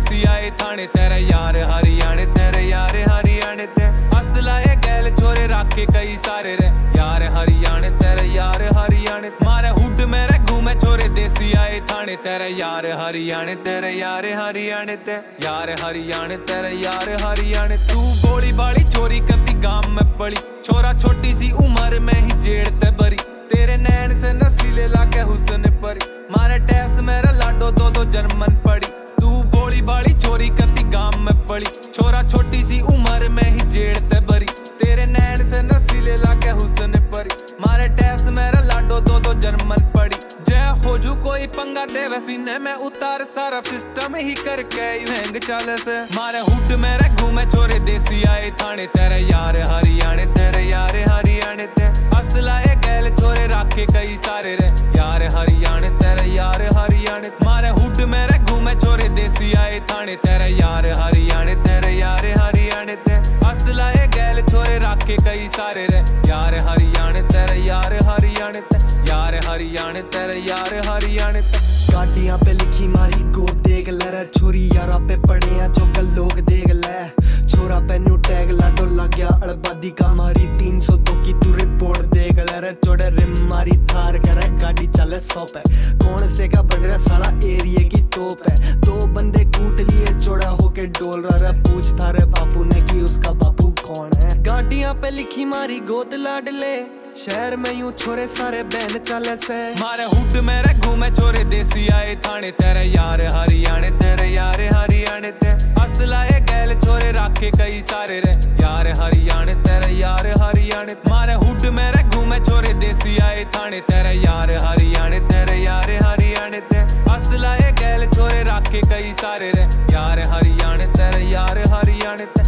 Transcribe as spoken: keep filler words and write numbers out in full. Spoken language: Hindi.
देसी आए थाने तेरे यार हरियाणे तेरे यार हरियाणे ते असला ए गैल छोरे राखे कई सारे रे यार हरियाणे तेरे यार हरियाणे मारे हुड मेरे घूमे छोरे देसी आए थाने तेरे यार हरियाणे तेरे यार हरियाणे ते यार हरियाणे तेरे यार हरियाणे तू बोली बाली चोरी कती गांव में पड़ी छोरा छोटी सी उम्र में ही जेड़ ते बरी तेरे नैन से नसीले लाके हुस्न परी मारे टैस मेरा लाडो दो दो जन्मन पड़ी तू बोली बाली चोरी कती गांव में पड़ी छोरा छोटी सी उम्र में ही जेड़ ते बरी तेरे नैन से नसीले लाके हुस्न परी मारे टैस मेरा लाडो दो दो जन्मन पड़ी जय हो जू कोई पंगा देवे सीने में उतार सारा सिस्टम ही करके हैंग चले से मारे हुड मेरे घूमे छोरे देसी आए थाने तेरे यार हरियाणे तेरे यार हरियाणे ते असला ए गैल छोरे राखे कई सारे रे यार हरियाणे तेरे यार हरियाणे मारे हुड मेरे घूमे छोरे देसी आए थाने तेरे यार हरियाणे तेरे यार हरियाणे ते असला ए गैल छोरे राखे कई सारे रे यार हरियाणे तेरे यार हरियाणे ते यार हरियाणे तेरे यार हरियाणे ते गाड़ियां पे लिखी मारी गोद देख ले रे छोरी यारा पे पड़े हैं जो गल लोग देख ले छोरा पे न्यू टैग लाडो लग गया अड़बादी का मारी तीन सौ दो की तू रिपोर्ट देख ले रे चौड़े रिम मारी थार करे गाड़ी चले सौ पे कौन से का बन रहा साला एरिया की तोप है दो बंदे कूट लिए चौड़ा होके डोल रहा रे पूछ थारे बापू ने कि उसका बापू कौन है गाड़ियां पे लिखी मारी गोद लाडले शहर में यूं छोरे सारे बहन चले से मारे हुड मेरे घूमे छोरे देसी आए थाने तेरे यार हरियाणे तेरे यार हरियाणे ते असला ए गैल छोरे राखे कई सारे रे यार हरियाणे तेरे यार हरियाणे मारे हुड मेरे घूमे छोरे देसी आए थाने तेरे यार हरियाणे तेरे यार हरियाणे ते असला ए गैल छोरे राखे कई सारे रे यार हरियाणे तेरे यार हरियाणे